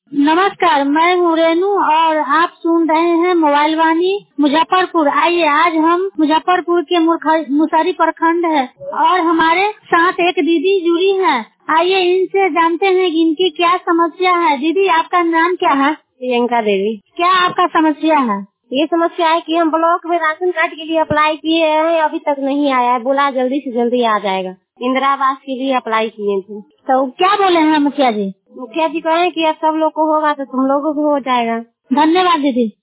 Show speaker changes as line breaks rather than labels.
नमस्कार, मैं हूँ रेनू और आप सुन रहे हैं मोबाइल वाणी मुजफ्फरपुर। आइए आज हम मुजफ्फरपुर के मुसहरी प्रखंड है और हमारे साथ एक दीदी जुड़ी हैं। आइए इनसे जानते हैं कि इनकी क्या समस्या है। दीदी आपका नाम क्या है?
प्रियंका देवी।
क्या आपका समस्या है?
ये समस्या है कि हम ब्लॉक में राशन कार्ड के लिए अप्लाई किए हैं, अभी तक नहीं आया है। बोला जल्दी से जल्दी आ जाएगा। इंदिरा आवास के लिए अप्लाई किए थे।
तो क्या बोले हैं मुखिया जी?
मुखिया जी कहे कि अब सब लोग को होगा तो तुम लोगों को हो जाएगा।
धन्यवाद दीदी।